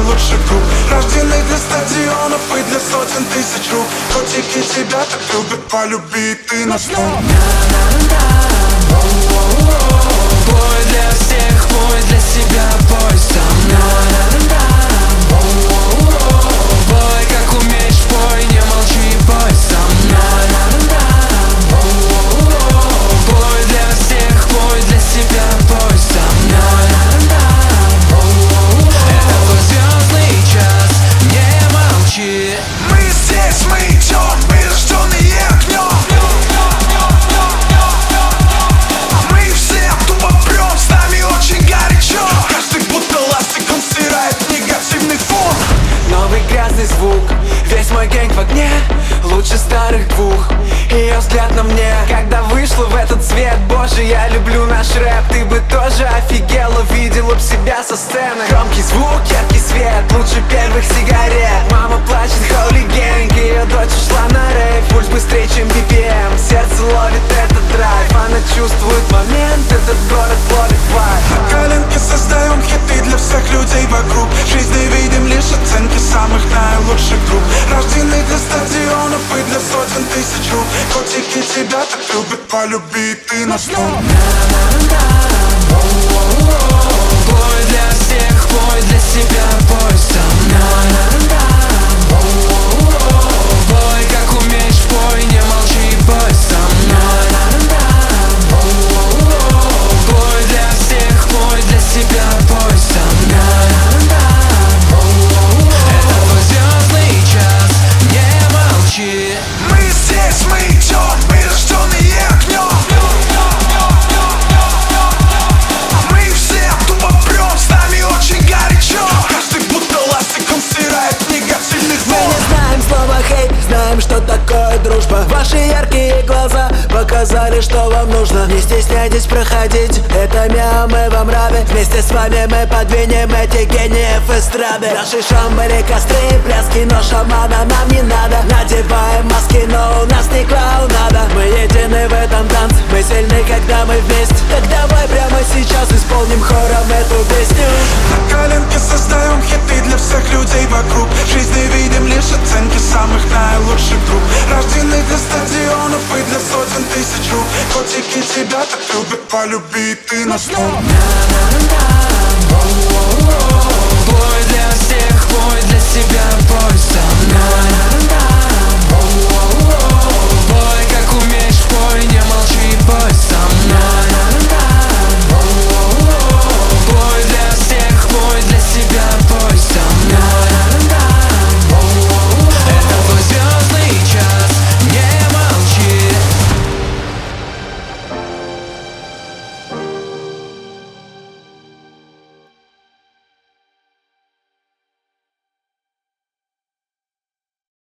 наилучших групп, рождены для стадионов и для сотен тысяч рук. Котики тебя так любят, полюби ты нас. Пой для всех, пой для себя, пой со мной. Пой как умеешь, пой, не молчи, пой со мной. Пой для всех, пой для себя, пой со мной. Это твой звездный час, не молчи. Мы здесь, мы идем, мы рожденные огнем. Мы все тупо прем, с нами очень горячо. Каждый будто ластик, он стирает негативный фон. Новый грязный звук, весь мой гэнг в огне. Лучше старых двух, ее взгляд на мне. Когда вышла в этот свет, боже, я люблю наш рэп. Ты бы тоже офигела, видела б себя со сцены. Громкий звук, яркий свет, лучше первых сигарет. Мама плачет, holy gang, ее дочь ушла на рейв. Пульс быстрее, чем BPM, сердце ловит этот драйв. Она чувствует момент, этот город ловит вайб. На коленке создаем хиты для всех людей вокруг. В жизни видим лишь оценки самых наилучших групп, рождены для стадионов и для сотен тысяч рук. Котики тебя так любят, полюби ты нас. Пой для всех, пой для себя, пой со мной. Пой как умеешь, пой, не молчи, пой со мной. Пой для всех, пой для себя, пой со мной. Это твой звездный час, не молчи. Мы здесь, мы идем, мы рожденные огнем. Мы все тупо прем, с нами очень горячо. Каждый будто ластик, он стирает негативный Мы фон. не знаем слова хейт, знаем, что такое дружба. Ваши яркие глаза показали, что вам нужно. Не стесняйтесь проходить, это мы вам рады. Вместе с вами мы подвинем этих гениев эстрады. Наши шамбали, костры, пляски, но шамана нам не надо. Надеваем маски, но у нас не клоунада. Мы едины в этом танце, мы сильны, когда мы вместе. Так давай прямо сейчас исполним хором эту песню. На коленке создаем хиты для всех людей вокруг. В жизни видим лишь оценки самых наилучших групп, рождены для стадионов и для сотен тысяч рук. Котики тебя так любят, полюби ты нас.